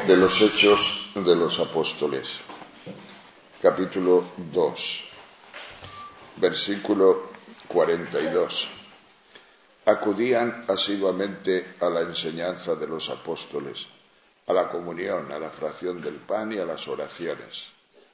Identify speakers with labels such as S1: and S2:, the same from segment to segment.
S1: de los Hechos de los Apóstoles, capítulo 2, versículo 42. Acudían asiduamente a la enseñanza de los apóstoles, a la comunión, a la fracción del pan y a las oraciones.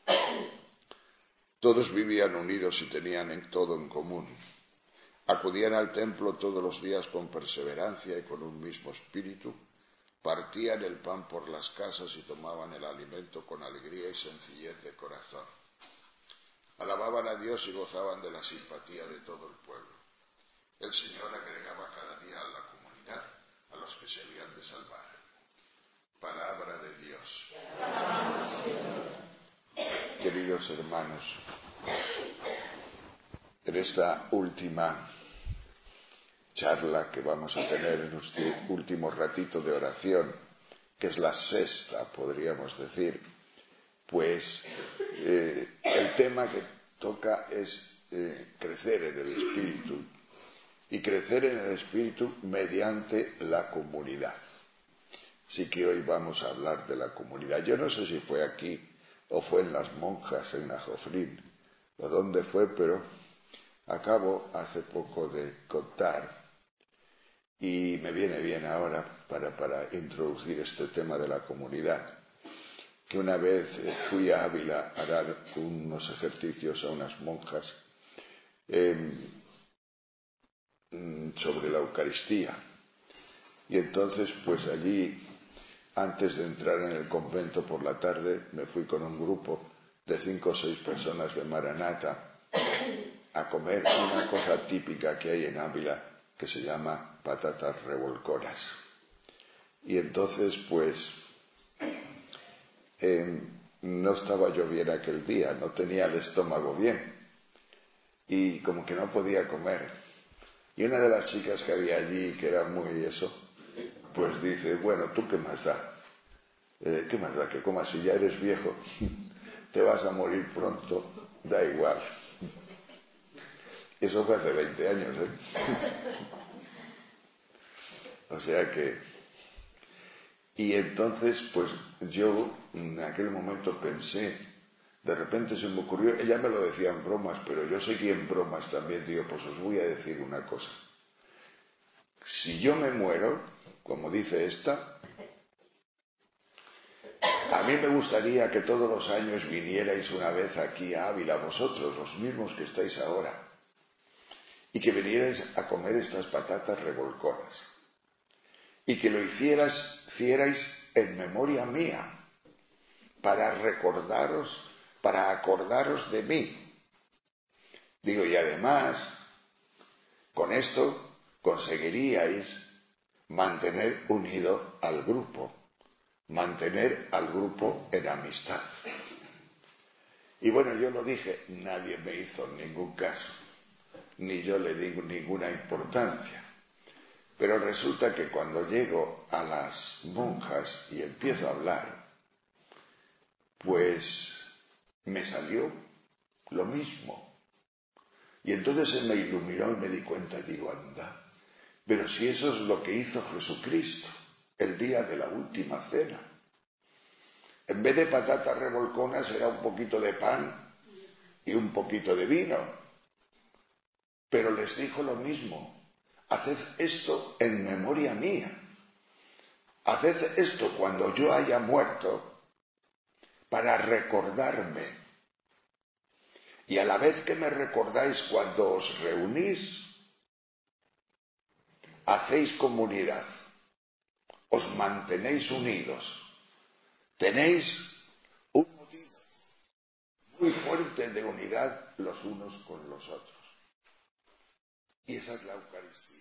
S1: Todos vivían unidos y tenían todo en común. Acudían al templo todos los días con perseverancia y con un mismo espíritu. Partían el pan por las casas y tomaban el alimento con alegría y sencillez de corazón. Alababan a Dios y gozaban de la simpatía de todo el pueblo. El Señor agregaba cada día a la comunidad a los que se habían de salvar. Palabra de Dios. Queridos hermanos, en esta última charla que vamos a tener en este último ratito de oración, que es la sexta, podríamos decir, pues el tema que toca es crecer en el Espíritu, y crecer en el Espíritu mediante la comunidad. Así que hoy vamos a hablar de la comunidad. Yo no sé si fue aquí o fue en las monjas, en Ajofrín, o dónde fue, pero acabo hace poco de contar, y me viene bien ahora para introducir este tema de la comunidad, que una vez fui a Ávila a dar unos ejercicios a unas monjas sobre la Eucaristía. Y entonces, pues allí, antes de entrar en el convento por la tarde, me fui con un grupo de 5 o 6 personas de Maranata a comer una cosa típica que hay en Ávila que se llama patatas revolconas. Y entonces, pues, no estaba yo bien aquel día, no tenía el estómago bien y como que no podía comer. Y una de las chicas que había allí, que era muy eso, pues dice: bueno, ¿tú qué más da? ¿Qué más da que comas? Si ya eres viejo, te vas a morir pronto, da igual. Eso fue hace 20 años, O sea que... Y entonces, pues yo en aquel momento pensé, de repente se me ocurrió, ella me lo decía en bromas, pero yo seguí en bromas también, digo, pues os voy a decir una cosa. Si yo me muero, como dice esta, a mí me gustaría que todos los años vinierais una vez aquí a Ávila, vosotros, los mismos que estáis ahora, y que vinierais a comer estas patatas revolconas, y que lo hicierais en memoria mía, para recordaros, para acordaros de mí. Digo, y además, con esto conseguiríais mantener unido al grupo, mantener al grupo en amistad. Y bueno, yo lo dije, nadie me hizo ningún caso, ni yo le di ninguna importancia. Pero resulta que cuando llego a las monjas y empiezo a hablar, pues me salió lo mismo. Y entonces se me iluminó y me di cuenta, digo, anda, pero si eso es lo que hizo Jesucristo el día de la última cena. En vez de patatas revolconas era un poquito de pan y un poquito de vino. Pero les dijo lo mismo: haced esto en memoria mía. Haced esto cuando yo haya muerto para recordarme. Y a la vez que me recordáis cuando os reunís, hacéis comunidad, os mantenéis unidos, tenéis un motivo muy fuerte de unidad los unos con los otros. Y esa es la Eucaristía.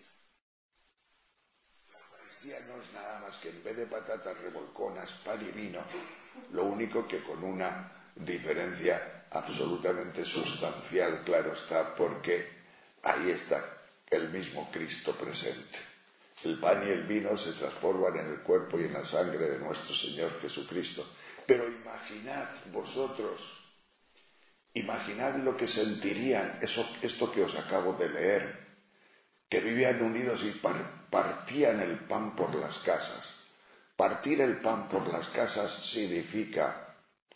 S1: La Eucaristía no es nada más que, en vez de patatas revolconas, pan y vino, lo único que con una diferencia absolutamente sustancial, claro está, porque ahí está el mismo Cristo presente. El pan y el vino se transforman en el cuerpo y en la sangre de nuestro Señor Jesucristo. Pero imaginad vosotros, imaginad lo que sentirían esto que os acabo de leer, que vivían unidos y partían el pan por las casas, Partir el pan por las casas significa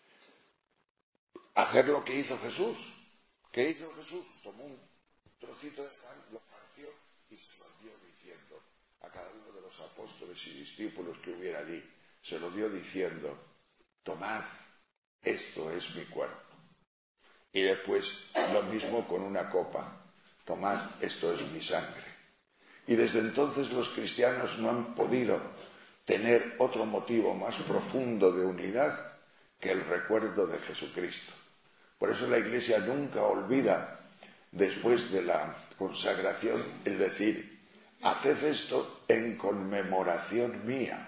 S1: hacer lo que hizo Jesús. ¿Qué hizo Jesús? Tomó un trocito de pan, lo partió y se lo dio diciendo a cada uno de los apóstoles y discípulos que hubiera allí. Se lo dio diciendo, tomad, esto es mi cuerpo. Y después lo mismo con una copa, tomad, esto es mi sangre. Y desde entonces los cristianos no han podido tener otro motivo más profundo de unidad que el recuerdo de Jesucristo. Por eso la Iglesia nunca olvida, después de la consagración, el decir, haced esto en conmemoración mía.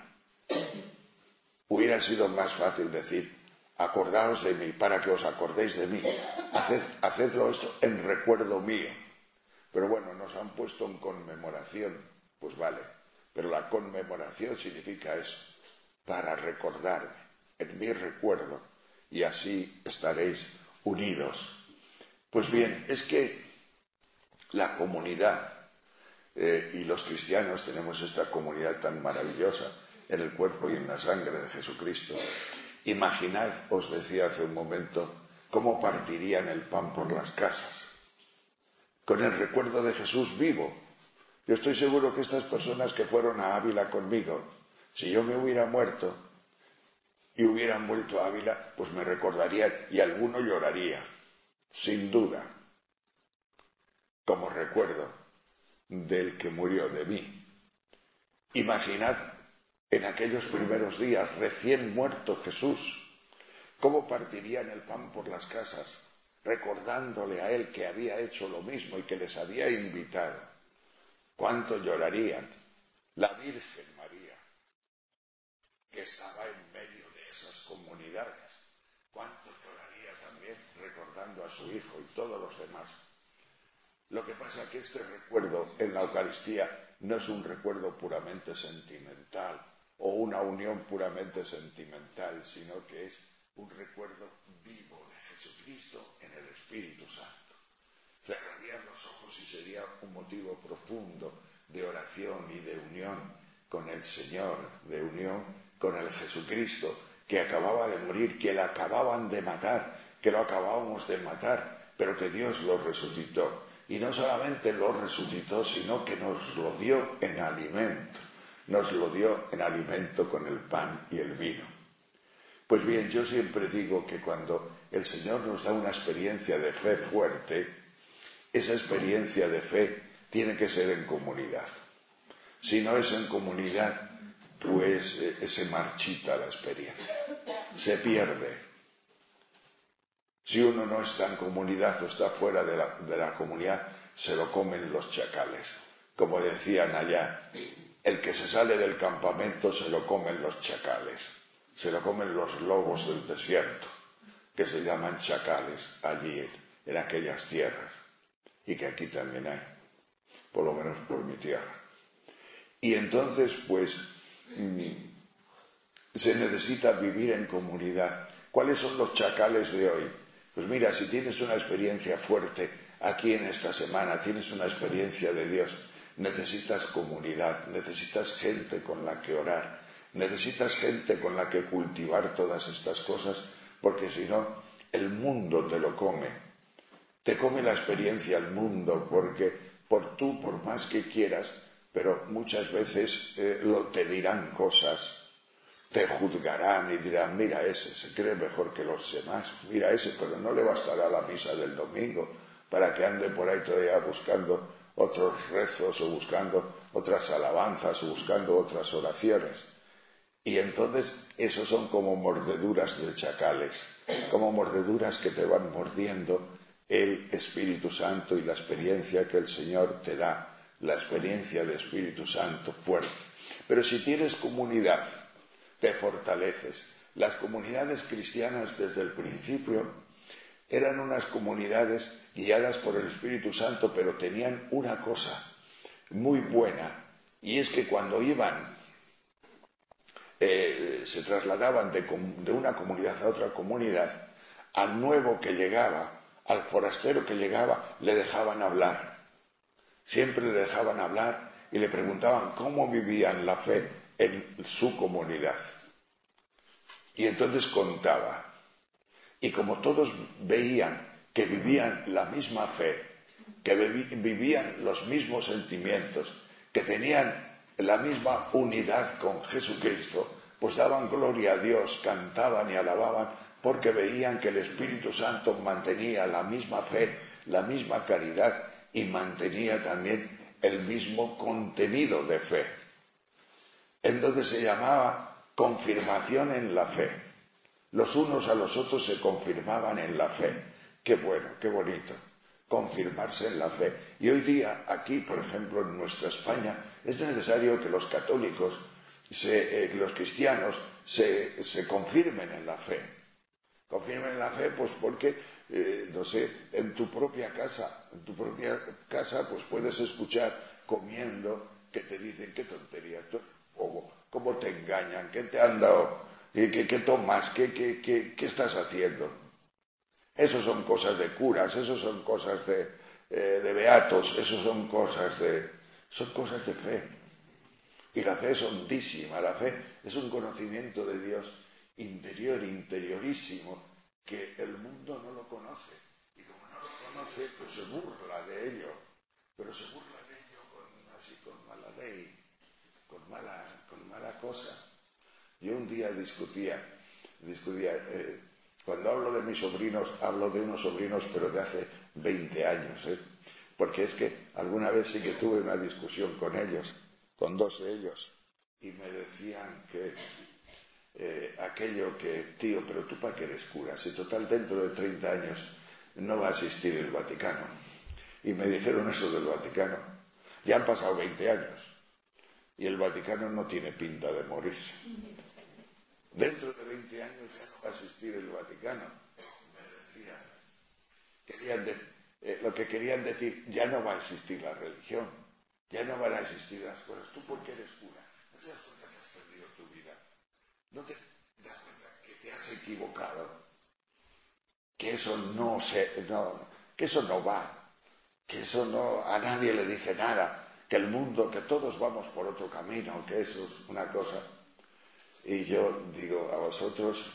S1: Hubiera sido más fácil decir, acordaos de mí, para que os acordéis de mí. Hacedlo esto en recuerdo mío. Pero bueno, nos han puesto en conmemoración, pues vale. Pero la conmemoración significa eso, para recordarme, en mi recuerdo, y así estaréis unidos. Pues bien, es que la comunidad, y los cristianos tenemos esta comunidad tan maravillosa en el cuerpo y en la sangre de Jesucristo. Imaginad, os decía hace un momento, cómo partirían el pan por las casas, con el recuerdo de Jesús vivo. Yo estoy seguro que estas personas que fueron a Ávila conmigo, si yo me hubiera muerto y hubieran vuelto a Ávila, pues me recordarían y alguno lloraría, sin duda, como recuerdo del que murió de mí. Imaginad en aquellos primeros días, recién muerto Jesús, cómo partirían el pan por las casas, recordándole a él que había hecho lo mismo y que les había invitado. ¿Cuánto llorarían? La Virgen María, que estaba en medio de esas comunidades. ¿Cuánto lloraría también recordando a su hijo y todos los demás? Lo que pasa es que este recuerdo en la Eucaristía no es un recuerdo puramente sentimental o una unión puramente sentimental, sino que es un recuerdo vivo de Jesucristo en el Espíritu Santo. Cerrarían los ojos y sería un motivo profundo de oración y de unión con el Señor, de unión con el Jesucristo que acababa de morir, que le acababan de matar, que lo acabábamos de matar, pero que Dios lo resucitó. Y no solamente lo resucitó, sino que nos lo dio en alimento. Nos lo dio en alimento con el pan y el vino. Pues bien, yo siempre digo que cuando el Señor nos da una experiencia de fe fuerte, esa experiencia de fe tiene que ser en comunidad. Si no es en comunidad, pues se marchita la experiencia, se pierde. Si uno no está en comunidad o está fuera de la comunidad, se lo comen los chacales. Como decían allá, el que se sale del campamento se lo comen los chacales, se lo comen los lobos del desierto, que se llaman chacales allí en aquellas tierras, y que aquí también hay, por lo menos por mi tierra. Y entonces, pues, se necesita vivir en comunidad. ¿Cuáles son los chacales de hoy? Pues mira, si tienes una experiencia fuerte aquí en esta semana, tienes una experiencia de Dios, necesitas comunidad, necesitas gente con la que orar, necesitas gente con la que cultivar todas estas cosas, porque si no, el mundo te lo come. Te come la experiencia el mundo, porque por más que quieras, pero muchas veces te dirán cosas, te juzgarán y dirán, mira ese, se cree mejor que los demás, mira ese, pero no le bastará la misa del domingo para que ande por ahí todavía buscando otros rezos o buscando otras alabanzas o buscando otras oraciones. Y entonces esos son como mordeduras de chacales, como mordeduras que te van mordiendo el Espíritu Santo y la experiencia que el Señor te da, la experiencia de Espíritu Santo fuerte. Pero si tienes comunidad, te fortaleces. Las comunidades cristianas desde el principio eran unas comunidades guiadas por el Espíritu Santo, pero tenían una cosa muy buena, y es que cuando iban, se trasladaban de una comunidad a otra comunidad, al nuevo que llegaba, al forastero que llegaba, le dejaban hablar. Siempre le dejaban hablar y le preguntaban cómo vivían la fe en su comunidad. Y entonces contaba. Y como todos veían que vivían la misma fe, que vivían los mismos sentimientos, que tenían la misma unidad con Jesucristo, pues daban gloria a Dios, cantaban y alababan, porque veían que el Espíritu Santo mantenía la misma fe, la misma caridad y mantenía también el mismo contenido de fe. Entonces se llamaba confirmación en la fe. Los unos a los otros se confirmaban en la fe. Qué bueno, qué bonito, confirmarse en la fe. Y hoy día, aquí, por ejemplo, en nuestra España, es necesario que los católicos, los cristianos, se confirmen en la fe. Confirmen en la fe, pues porque, no sé, en tu propia casa, pues puedes escuchar comiendo que te dicen qué tontería, o cómo te engañan, qué te han dado, qué tomas, qué estás haciendo. Eso son cosas de curas, eso son cosas de beatos, eso son cosas de fe. Y la fe es hondísima, la fe es un conocimiento de Dios interior, interiorísimo, que el mundo no lo conoce. Y como no lo conoce, pues se burla de ello. Pero se burla de ello con mala ley, con mala cosa. Yo un día discutía, cuando hablo de mis sobrinos, hablo de unos sobrinos, pero de hace 20 años, porque es que alguna vez sí que tuve una discusión con ellos, con dos de ellos, y me decían que aquello que, tío, pero tú para qué eres cura, si total dentro de 30 años no va a existir el Vaticano. Y me dijeron eso del Vaticano. Ya han pasado 20 años y el Vaticano no tiene pinta de morirse. Dentro de 20 años ya no va a existir el Vaticano. Me decían, lo que querían decir, ya no va a existir la religión, ya no van a existir las cosas. ¿Tú por qué eres cura? ¿No te das cuenta que has perdido tu vida? ¿No te das cuenta que te has equivocado? Que eso que eso no va, que eso no, a nadie le dice nada, que el mundo, que todos vamos por otro camino, que eso es una cosa. Y yo digo, a vosotros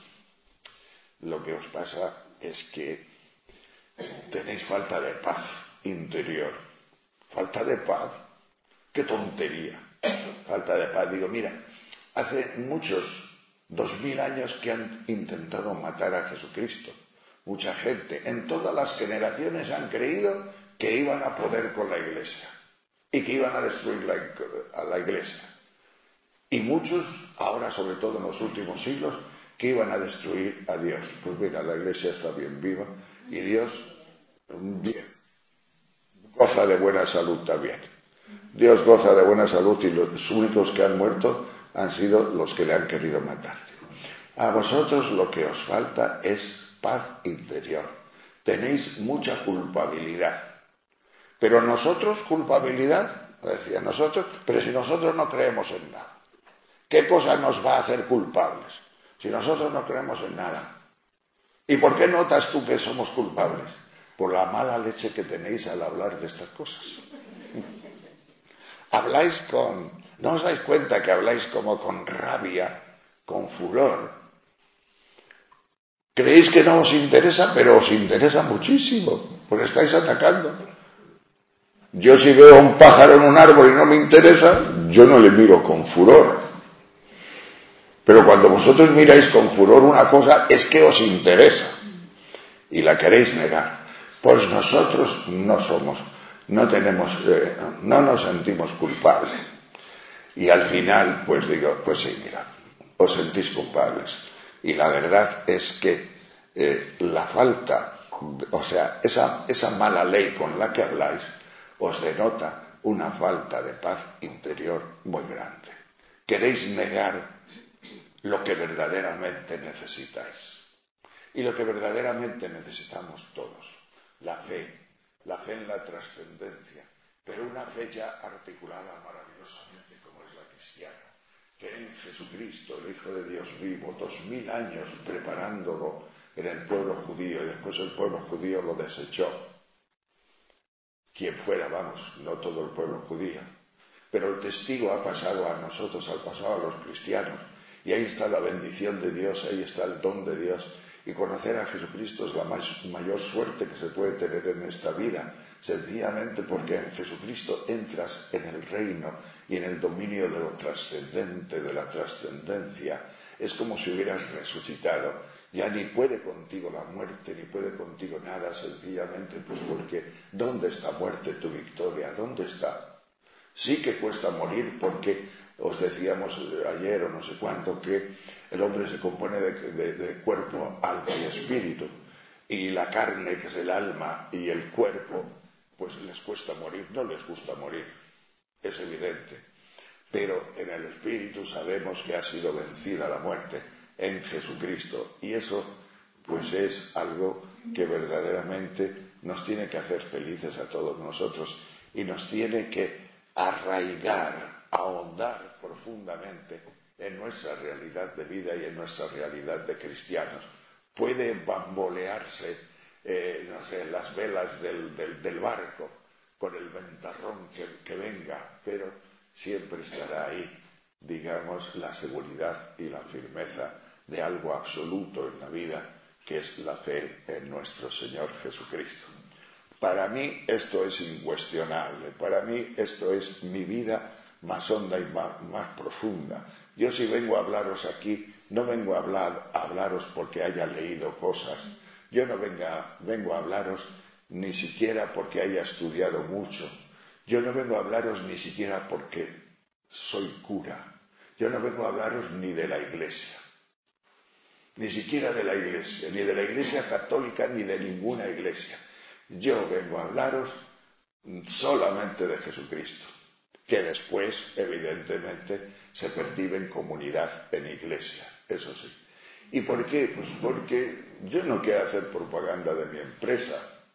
S1: lo que os pasa es que tenéis falta de paz interior. Falta de paz. ¡Qué tontería! Falta de paz. Digo, mira, hace muchos, 2000 años que han intentado matar a Jesucristo. Mucha gente, en todas las generaciones han creído que iban a poder con la Iglesia y que iban a destruir a la Iglesia. Y muchos, ahora sobre todo en los últimos siglos, que iban a destruir a Dios. Pues mira, la Iglesia está bien viva y Dios bien, goza de buena salud también. Dios goza de buena salud y los únicos que han muerto han sido los que le han querido matar. A vosotros lo que os falta es paz interior. Tenéis mucha culpabilidad. Pero nosotros, culpabilidad, decía nosotros, pero si nosotros no creemos en nada. ¿Qué cosa nos va a hacer culpables? Si nosotros no creemos en nada. ¿Y por qué notas tú que somos culpables? Por la mala leche que tenéis al hablar de estas cosas. Habláis ¿no os dais cuenta que habláis como con rabia, con furor? Creéis que no os interesa, pero os interesa muchísimo, porque estáis atacando. Yo si veo a un pájaro en un árbol y no me interesa, yo no le miro con furor. Pero cuando vosotros miráis con furor una cosa, es que os interesa y la queréis negar. Pues nosotros no nos sentimos culpables. Y al final, pues digo, pues sí, mira, os sentís culpables. Y la verdad es que la falta, o sea, esa mala ley con la que habláis, os denota una falta de paz interior muy grande. Queréis negar lo que verdaderamente necesitáis. Y lo que verdaderamente necesitamos todos, la fe en la trascendencia, pero una fe ya articulada maravillosamente como es la cristiana. Fe en Jesucristo, el Hijo de Dios vivo, 2000 años preparándolo en el pueblo judío y después el pueblo judío lo desechó. Quien fuera, vamos, no todo el pueblo judío. pero el testigo ha pasado a nosotros, ha pasado a los cristianos, y ahí está la bendición de Dios, ahí está el don de Dios. Y conocer a Jesucristo es la mayor suerte que se puede tener en esta vida, sencillamente porque en Jesucristo entras en el reino y en el dominio de lo trascendente, de la trascendencia. Es como si hubieras resucitado. Ya ni puede contigo la muerte, ni puede contigo nada, sencillamente pues porque ¿dónde está muerte tu victoria? ¿Dónde está? Sí que cuesta morir porque os decíamos ayer o no sé cuánto que el hombre se compone de cuerpo, alma y espíritu, y la carne, que es el alma, y el cuerpo, pues les cuesta morir, no les gusta morir, es evidente. Pero en el espíritu sabemos que ha sido vencida la muerte en Jesucristo, y eso pues es algo que verdaderamente nos tiene que hacer felices a todos nosotros y nos tiene que arraigar, ahondar profundamente en nuestra realidad de vida y en nuestra realidad de cristianos. Puede bambolearse, no sé, las velas del barco con el ventarrón que venga, pero siempre estará ahí, digamos, la seguridad y la firmeza de algo absoluto en la vida, que es la fe en nuestro Señor Jesucristo. Para mí esto es incuestionable, para mí esto es mi vida más honda y más profunda. Yo si vengo a hablaros aquí, no vengo a hablaros porque haya leído cosas, yo no vengo a hablaros ni siquiera porque haya estudiado mucho, yo no vengo a hablaros ni siquiera porque soy cura, yo no vengo a hablaros ni de la Iglesia, ni siquiera de la Iglesia, ni de la Iglesia católica ni de ninguna iglesia. Yo vengo a hablaros solamente de Jesucristo, que después, evidentemente, se percibe en comunidad, en iglesia, eso sí. ¿Y por qué? Pues porque yo no quiero hacer propaganda de mi empresa.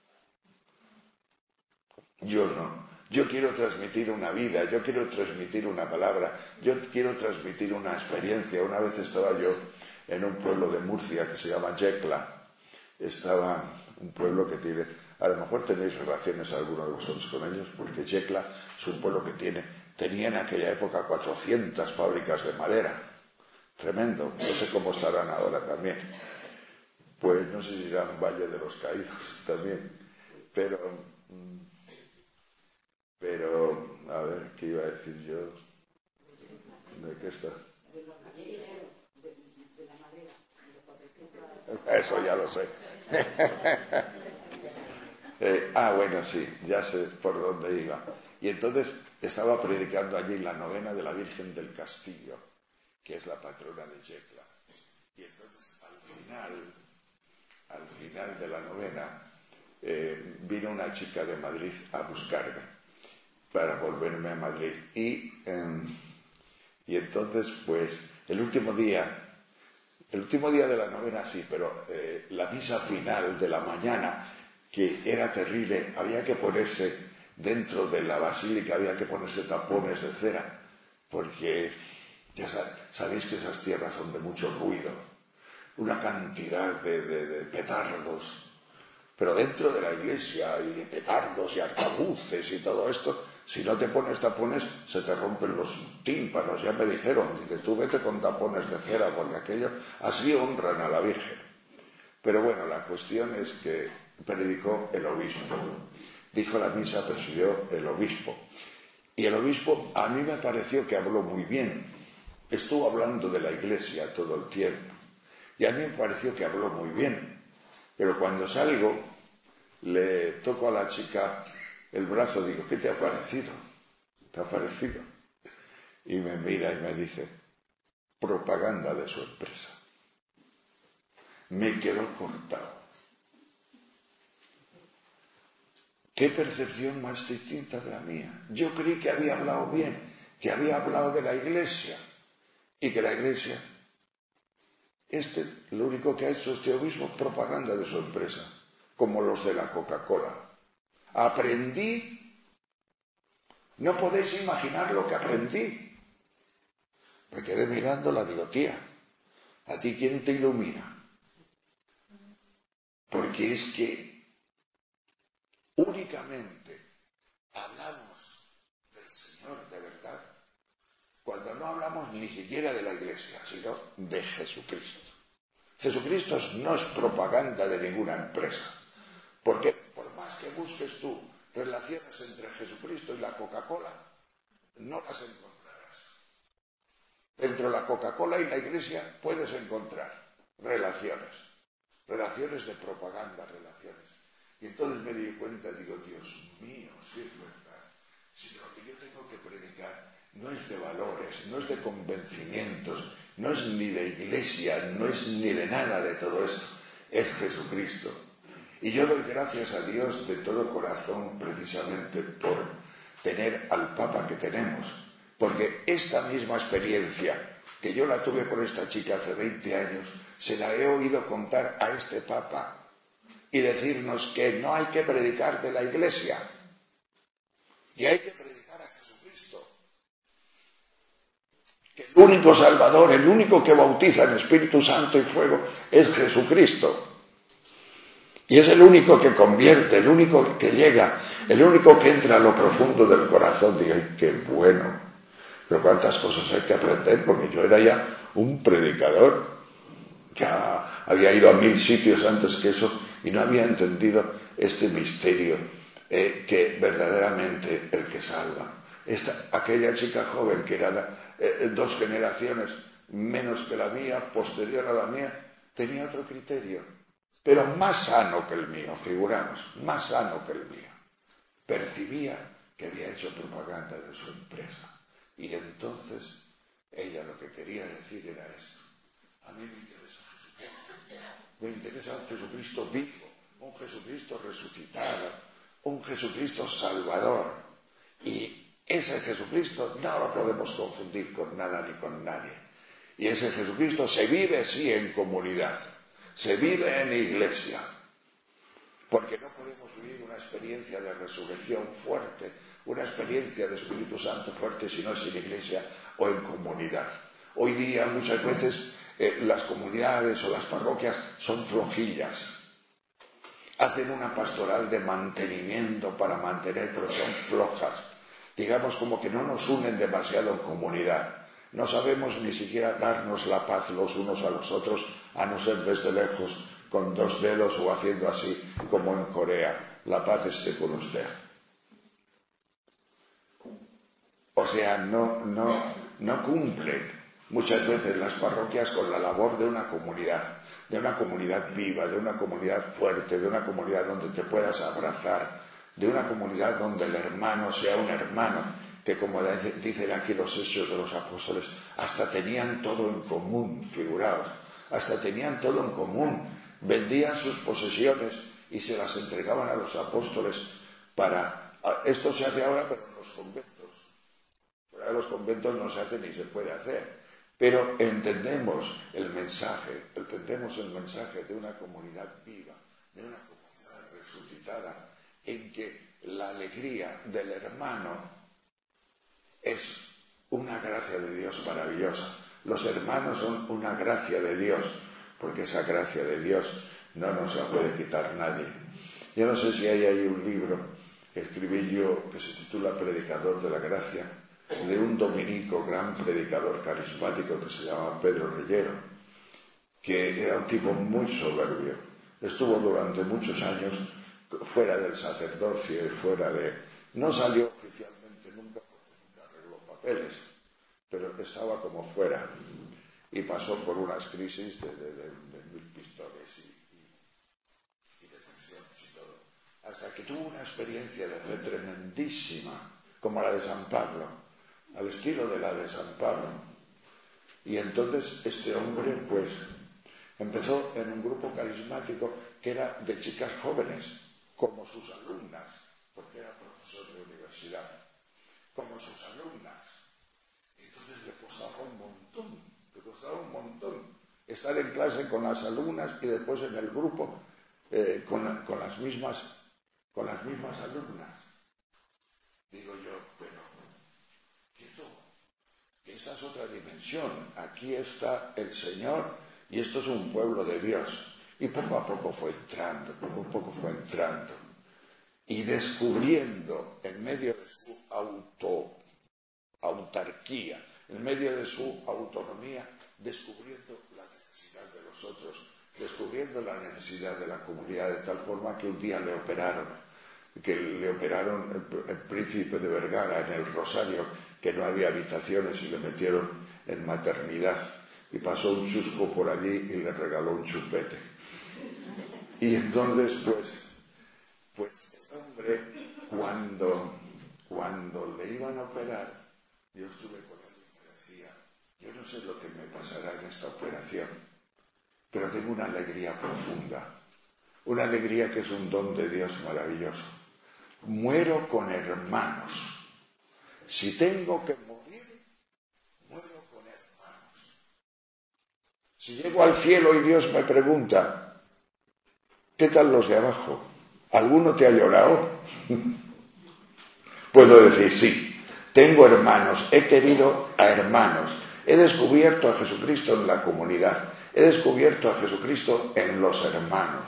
S1: Yo no. Yo quiero transmitir una vida, yo quiero transmitir una palabra, yo quiero transmitir una experiencia. Una vez estaba yo en un pueblo de Murcia que se llama Yecla. Estaba un pueblo que tiene, a lo mejor tenéis relaciones algunos de vosotros con ellos, porque Yecla es un pueblo que tenía en aquella época 400 fábricas de madera. Tremendo, no sé cómo estarán ahora también. Pues no sé si irán Valle de los Caídos también, pero, a ver, ¿qué iba a decir yo? ¿De qué está? Eso ya lo sé. Bueno, sí, ya sé por dónde iba. Y entonces estaba predicando allí la novena de la Virgen del Castillo, que es la patrona de Yecla. Y entonces al final de la novena, vino una chica de Madrid a buscarme para volverme a Madrid. Y entonces, pues, el último día de la novena sí, pero la misa final de la mañana, que era terrible, había que ponerse dentro de la basílica, había que ponerse tapones de cera, porque ya sabéis que esas tierras son de mucho ruido, una cantidad de petardos, pero dentro de la iglesia, y de petardos y arcabuces y todo esto, si no te pones tapones se te rompen los tímpanos, ya me dijeron, dice, tú vete con tapones de cera, porque aquello, así honran a la Virgen. Pero bueno, la cuestión es que predicó el obispo, dijo la misa, presidió el obispo, y el obispo a mí me pareció que habló muy bien, estuvo hablando de la iglesia todo el tiempo, y a mí me pareció que habló muy bien, pero cuando salgo le toco a la chica el brazo, digo, ¿qué te ha parecido? ¿Te ha parecido? Y me mira y me dice, propaganda de su empresa. Me quedó cortado. ¿Qué percepción más distinta de la mía? Yo creí que había hablado bien, que había hablado de la iglesia, y que la iglesia, lo único que ha hecho este obispo, propaganda de su empresa, como los de la Coca-Cola. Aprendí. No podéis imaginar lo que aprendí. Me quedé mirándola, digo, tía, ¿a ti quién te ilumina? Porque es que únicamente hablamos del Señor Señor, de verdad. Cuando no hablamos ni siquiera de la Iglesia, sino de Jesucristo. Jesucristo no es propaganda de ninguna empresa, porque por más que busques tú relaciones entre Jesucristo y la Coca-Cola, no las encontrarás. Entre la Coca-Cola y la Iglesia puedes encontrar relaciones de propaganda, relaciones. Y entonces me di cuenta, digo, Dios mío, si es verdad, si lo que yo tengo que predicar no es de valores, no es de convencimientos, no es ni de iglesia, no es ni de nada de todo esto, es Jesucristo. Y yo doy gracias a Dios de todo corazón precisamente por tener al Papa que tenemos, porque esta misma experiencia que yo la tuve con esta chica hace 20 años, se la he oído contar a este Papa y decirnos que no hay que predicar de la Iglesia, y hay que predicar a Jesucristo, que el único Salvador, el único que bautiza en Espíritu Santo y fuego es Jesucristo. Y es el único que convierte, el único que llega, el único que entra a lo profundo del corazón. Digo, ¡ay, qué bueno! Pero cuántas cosas hay que aprender, porque yo era ya un predicador. Ya había ido a 1000 sitios antes que eso y no había entendido este misterio que verdaderamente el que salva. Aquella chica joven que era 2 generaciones menos que la mía, posterior a la mía, tenía otro criterio, pero más sano que el mío, figuraos, más sano que el mío. Percibía que había hecho propaganda de su empresa. Y entonces ella lo que quería decir era esto: a mí me interesa Jesucristo, me interesa un Jesucristo vivo, un Jesucristo resucitado, un Jesucristo salvador. Y ese Jesucristo no lo podemos confundir con nada ni con nadie. Y ese Jesucristo se vive sí en comunidad, se vive en iglesia, porque no podemos vivir una experiencia de resurrección fuerte, una experiencia de Espíritu Santo fuerte si no es en iglesia o en comunidad. Hoy día muchas veces las comunidades o las parroquias son flojillas. Hacen una pastoral de mantenimiento para mantener, pero son flojas. Digamos como que no nos unen demasiado en comunidad. No sabemos ni siquiera darnos la paz los unos a los otros, a no ser desde lejos, con 2 dedos o haciendo así como en Corea. La paz esté con usted. O sea, no cumplen muchas veces las parroquias con la labor de una comunidad viva, de una comunidad fuerte, de una comunidad donde te puedas abrazar, de una comunidad donde el hermano sea un hermano, que como dicen aquí los Hechos de los Apóstoles, hasta tenían todo en común, figuraos, hasta tenían todo en común, vendían sus posesiones y se las entregaban a los apóstoles esto se hace ahora, pero en los conventos. Fuera de los conventos no se hace ni se puede hacer. Pero entendemos el mensaje de una comunidad viva, de una comunidad resucitada, en que la alegría del hermano es una gracia de Dios maravillosa. Los hermanos son una gracia de Dios, porque esa gracia de Dios no nos la puede quitar nadie. Yo no sé si hay ahí un libro que escribí yo que se titula Predicador de la Gracia, de un dominico, gran predicador carismático que se llama Pedro Reyero, que era un tipo muy soberbio. Estuvo durante muchos años fuera del sacerdocio y no salió oficialmente nunca porque nunca arregló papeles, pero estaba como fuera y pasó por unas crisis de 1000 pistones y depresiones y todo, hasta que tuvo una experiencia de fe tremendísima, como la de San Pablo, al estilo de la de San Pablo. Y entonces este hombre pues empezó en un grupo carismático que era de chicas jóvenes, como sus alumnas, porque era profesor de universidad, como sus alumnas. Entonces le costaba un montón estar en clase con las alumnas y después en el grupo con las mismas alumnas. Digo yo, pero esta es otra dimensión. Aquí está el Señor y esto es un pueblo de Dios. Y poco a poco fue entrando y descubriendo en medio de su autarquía, en medio de su autonomía, descubriendo la necesidad de los otros, descubriendo la necesidad de la comunidad, de tal forma que un día le operaron el príncipe de Vergara en el Rosario, que no había habitaciones, y le metieron en maternidad, y pasó un chusco por allí y le regaló un chupete. Y entonces, pues el hombre, cuando le iban a operar, yo estuve con él y me decía, yo no sé lo que me pasará en esta operación, pero tengo una alegría profunda, una alegría que es un don de Dios maravilloso. Muero con hermanos. Si tengo que morir, muero con hermanos. Si llego al cielo y Dios me pregunta, ¿qué tal los de abajo? ¿Alguno te ha llorado? Puedo decir, sí, tengo hermanos, he querido a hermanos, he descubierto a Jesucristo en la comunidad, he descubierto a Jesucristo en los hermanos.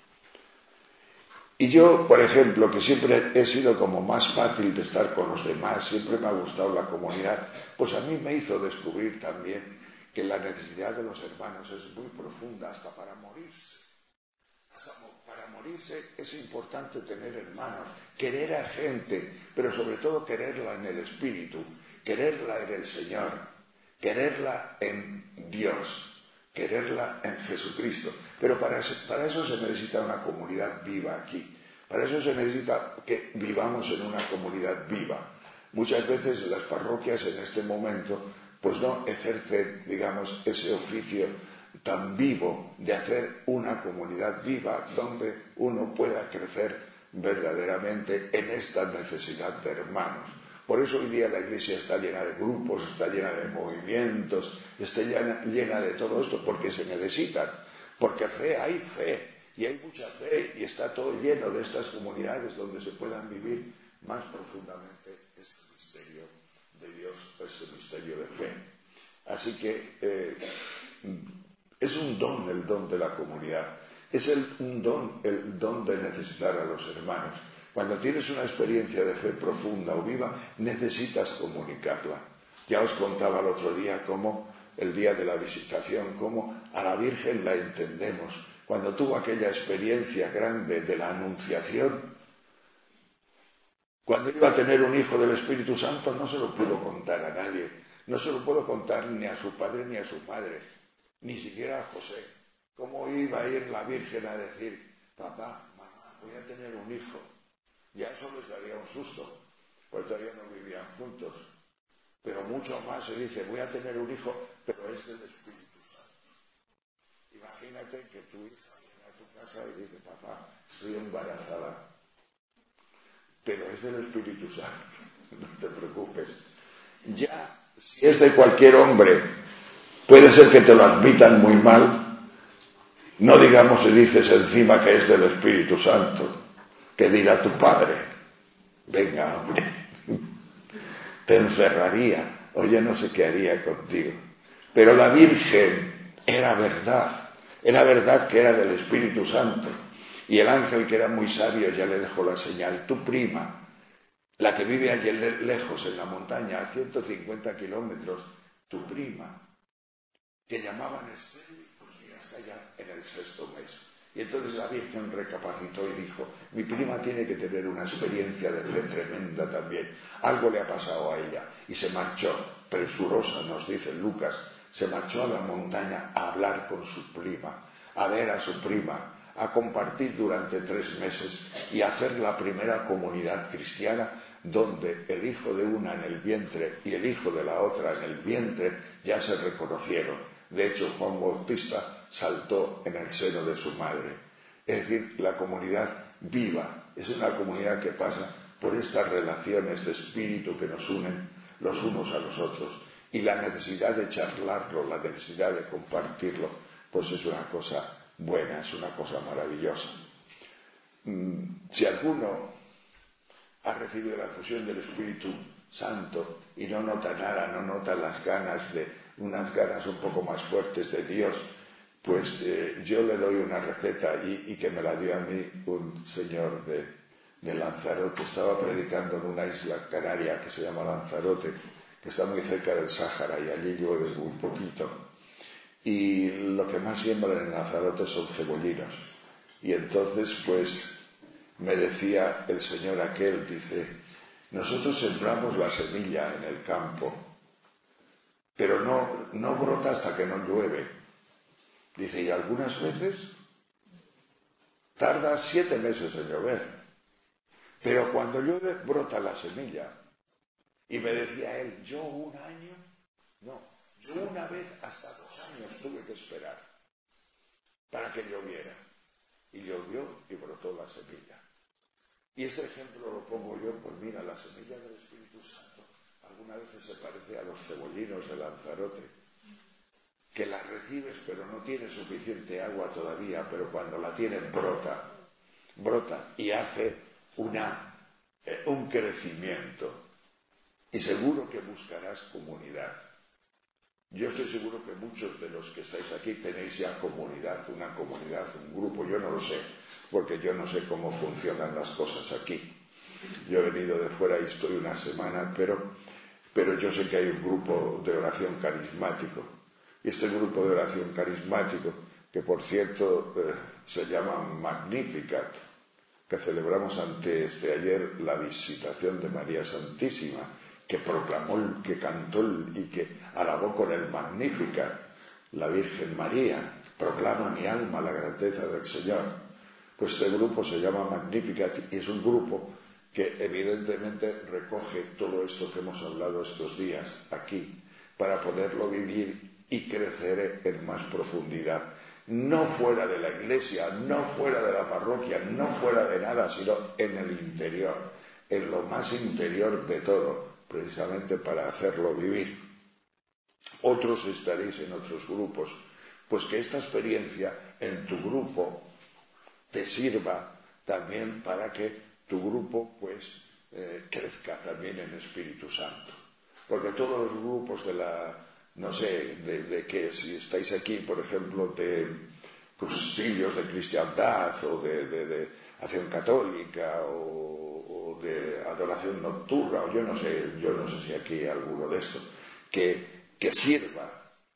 S1: Y yo, por ejemplo, que siempre he sido como más fácil de estar con los demás, siempre me ha gustado la comunidad, pues a mí me hizo descubrir también que la necesidad de los hermanos es muy profunda, hasta para morirse. Hasta para morirse es importante tener hermanos, querer a gente, pero sobre todo quererla en el Espíritu, quererla en el Señor, quererla en Dios, quererla en Jesucristo. Pero para eso se necesita una comunidad viva aquí. Para eso se necesita que vivamos en una comunidad viva. Muchas veces las parroquias en este momento pues no ejercen, digamos, ese oficio tan vivo de hacer una comunidad viva donde uno pueda crecer verdaderamente en esta necesidad de hermanos. Por eso hoy día la Iglesia está llena de grupos, está llena de movimientos, está llena de todo esto, porque se necesitan, porque hay fe, y hay mucha fe, y está todo lleno de estas comunidades donde se puedan vivir más profundamente este misterio de Dios, este misterio de fe. Así que es un don, el don de la comunidad, es el don de necesitar a los hermanos. Cuando tienes una experiencia de fe profunda o viva, necesitas comunicarla. Ya os contaba el otro día cómo, el día de la visitación, cómo a la Virgen la entendemos. Cuando tuvo aquella experiencia grande de la Anunciación, cuando iba a tener un hijo del Espíritu Santo, no se lo pudo contar a nadie. No se lo pudo contar ni a su padre ni a su madre, ni siquiera a José. ¿Cómo iba a ir la Virgen a decir, papá, mamá, voy a tener un hijo? Ya eso les daría un susto, porque todavía no vivían juntos. Pero mucho más se dice, voy a tener un hijo, pero es del Espíritu Santo. Imagínate que tu hija viene a tu casa y dice, papá, estoy embarazada, pero es del Espíritu Santo, no te preocupes. Ya, si es de cualquier hombre, puede ser que te lo admitan muy mal, no digamos si dices encima que es del Espíritu Santo. ¿Qué dirá tu padre? Venga, hombre, te encerraría, o yo no sé qué haría contigo. Pero la Virgen era verdad que era del Espíritu Santo. Y el ángel, que era muy sabio, ya le dejó la señal. Tu prima, la que vive allí lejos en la montaña, a 150 kilómetros, tu prima, que llamaban Esther, pues mira, está ya en el 6º mes. Y entonces la Virgen recapacitó y dijo, mi prima tiene que tener una experiencia de fe tremenda también. Algo le ha pasado a ella. Y se marchó, presurosa, nos dice Lucas, se marchó a la montaña a hablar con su prima, a ver a su prima, a compartir durante 3 meses y a hacer la primera comunidad cristiana donde el hijo de una en el vientre y el hijo de la otra en el vientre ya se reconocieron. De hecho, Juan Bautista saltó en el seno de su madre. Es decir, la comunidad viva es una comunidad que pasa por estas relaciones de espíritu que nos unen los unos a los otros. Y la necesidad de charlarlo, la necesidad de compartirlo, pues es una cosa buena, es una cosa maravillosa. Si alguno ha recibido la fusión del Espíritu Santo y no nota nada, no nota las ganas unas ganas un poco más fuertes de Dios, pues yo le doy una receta y que me la dio a mí un señor de Lanzarote. Estaba predicando en una isla canaria que se llama Lanzarote, que está muy cerca del Sáhara y allí llueve muy poquito. Y lo que más siembran en Lanzarote son cebollinos. Y entonces, pues, me decía el señor aquel, dice, nosotros sembramos la semilla en el campo, pero no brota hasta que no llueve. Dice, y algunas veces tarda 7 meses en llover, pero cuando llueve brota la semilla. Y me decía él, yo una vez hasta 2 años tuve que esperar para que lloviera. Y llovió y brotó la semilla. Y ese ejemplo lo pongo yo, pues mira, la semilla del Espíritu Santo algunas veces se parece a los cebollinos de Lanzarote, que la recibes pero no tiene suficiente agua todavía, pero cuando la tienen brota y hace un crecimiento. Y seguro que buscarás comunidad. Yo estoy seguro que muchos de los que estáis aquí tenéis ya comunidad, una comunidad, un grupo, yo no lo sé, porque yo no sé cómo funcionan las cosas aquí. Yo he venido de fuera y estoy una semana, pero yo sé que hay un grupo de oración carismático. Y este grupo de oración carismático, que por cierto se llama Magnificat, que celebramos antes de ayer la visitación de María Santísima, que proclamó, que cantó y que alabó con el Magnificat la Virgen María, proclama mi alma la grandeza del Señor. Pues este grupo se llama Magnificat y es un grupo que evidentemente recoge todo esto que hemos hablado estos días aquí para poderlo vivir y crecer en más profundidad. No fuera de la iglesia, no fuera de la parroquia, no fuera de nada, sino en el interior, en lo más interior de todo, precisamente para hacerlo vivir. Otros estaréis en otros grupos, pues que esta experiencia en tu grupo te sirva también para que tu grupo pues crezca también en Espíritu Santo. Porque todos los grupos no sé, de que si estáis aquí, por ejemplo, de cursillos de cristiandad o de acción católica o de adoración nocturna, o yo no sé si aquí hay alguno de estos, que sirva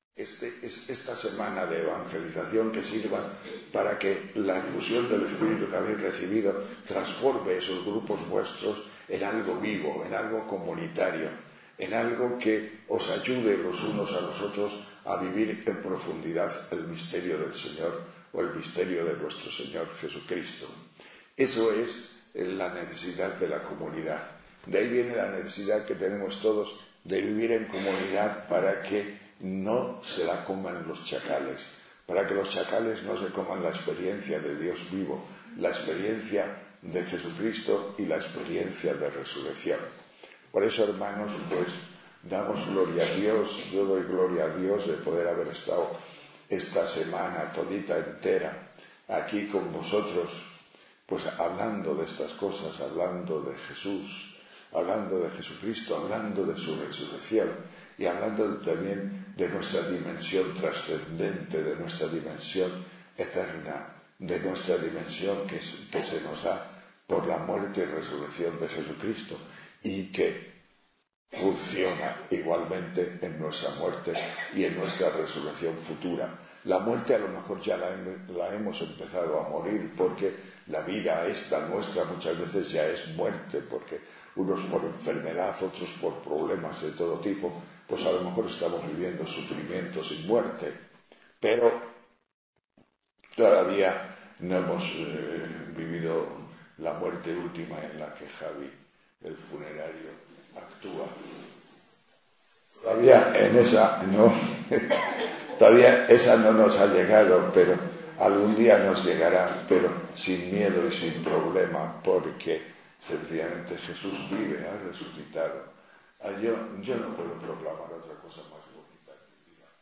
S1: esta semana de evangelización, que sirva para que la efusión del Espíritu que habéis recibido transforme esos grupos vuestros en algo vivo, en algo comunitario, en algo que os ayude los unos a los otros a vivir en profundidad el misterio del Señor o el misterio de nuestro Señor Jesucristo. Eso es la necesidad de la comunidad. De ahí viene la necesidad que tenemos todos de vivir en comunidad para que no se la coman los chacales, para que los chacales no se coman la experiencia de Dios vivo, la experiencia de Jesucristo y la experiencia de resurrección. Por eso, hermanos, pues damos gloria a Dios, yo doy gloria a Dios de poder haber estado esta semana todita entera aquí con vosotros, pues hablando de estas cosas, hablando de Jesús, hablando de Jesucristo, hablando de su resurrección y hablando también de nuestra dimensión trascendente, de nuestra dimensión eterna, de nuestra dimensión que se nos da por la muerte y resurrección de Jesucristo y que funciona igualmente en nuestra muerte y en nuestra resurrección futura. La muerte a lo mejor ya la hemos empezado a morir, porque la vida esta nuestra muchas veces ya es muerte, porque unos por enfermedad, otros por problemas de todo tipo, pues a lo mejor estamos viviendo sufrimientos y muerte, pero todavía no hemos vivido la muerte última en la que Javi, el funerario, actúa. Todavía esa no nos ha llegado, pero algún día nos llegará, pero sin miedo y sin problema, porque sencillamente Jesús vive, ha resucitado. Yo no puedo proclamar otra cosa más bonita en mi vida.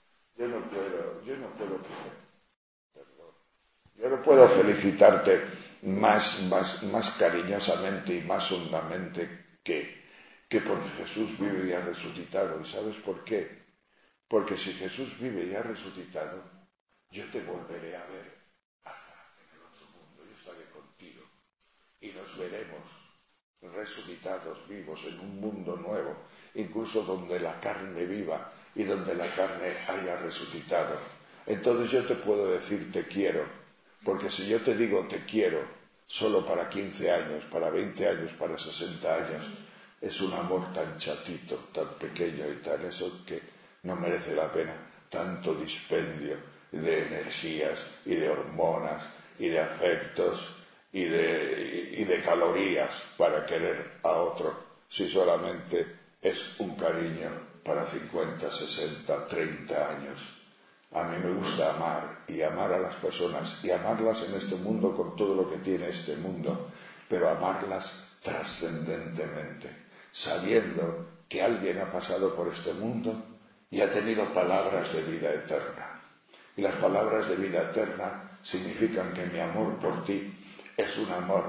S1: Yo no puedo felicitarte más cariñosamente y más hondamente que porque Jesús vive y ha resucitado. ¿Y sabes por qué? Porque si Jesús vive y ha resucitado, yo te volveré a ver en el otro mundo, yo estaré contigo y nos veremos resucitados, vivos, en un mundo nuevo. incluso donde la carne viva y donde la carne haya resucitado. Entonces yo te puedo decir te quiero, porque si yo te digo te quiero solo para 15 años, para 20 años, para 60 años, es un amor tan chatito, tan pequeño y tan eso que no merece la pena tanto dispendio de energías y de hormonas y de afectos y de calorías para querer a otro, si solamente es un cariño para 50, 60, 30 años. A mí me gusta amar y amar a las personas y amarlas en este mundo con todo lo que tiene este mundo, pero amarlas trascendentemente, sabiendo que alguien ha pasado por este mundo y ha tenido palabras de vida eterna. Y las palabras de vida eterna significan que mi amor por ti es un amor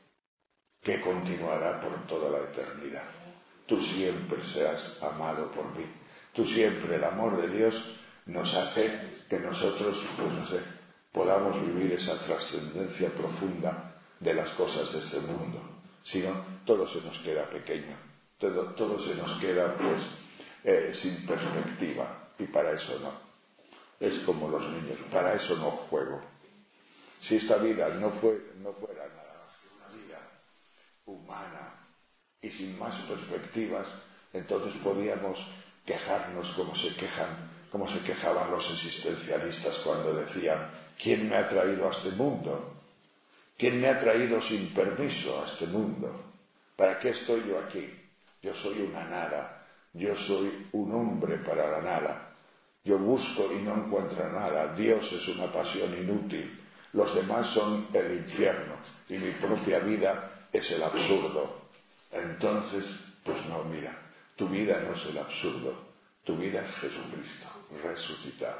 S1: que continuará por toda la eternidad. Tú siempre serás amado por mí. Tú siempre, el amor de Dios nos hace que nosotros, podamos vivir esa trascendencia profunda de las cosas de este mundo. Si no, todo se nos queda pequeño, todo se nos queda sin perspectiva, y para eso no. Es como los niños, para eso no juego. Si esta vida no fuera nada más que una vida humana y sin más perspectivas, entonces podíamos quejarnos como se quejaban los existencialistas cuando decían: ¿quién me ha traído a este mundo? ¿Quién me ha traído sin permiso a este mundo? ¿Para qué estoy yo aquí? Yo soy una nada, yo soy un hombre para la nada. Yo busco y no encuentro nada. Dios es una pasión inútil. Los demás son el infierno y mi propia vida es el absurdo. Entonces, pues no, mira, tu vida no es el absurdo, tu vida es Jesucristo resucitado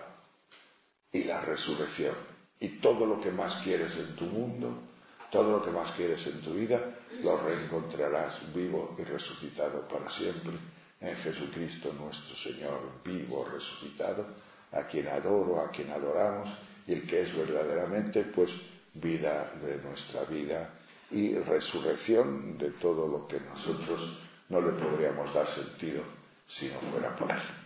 S1: y la resurrección. Y todo lo que más quieres en tu mundo, todo lo que más quieres en tu vida, lo reencontrarás vivo y resucitado para siempre en Jesucristo nuestro Señor, vivo, resucitado, a quien adoro, a quien adoramos, y el que es verdaderamente, vida de nuestra vida y resurrección de todo lo que nosotros no le podríamos dar sentido si no fuera por Él.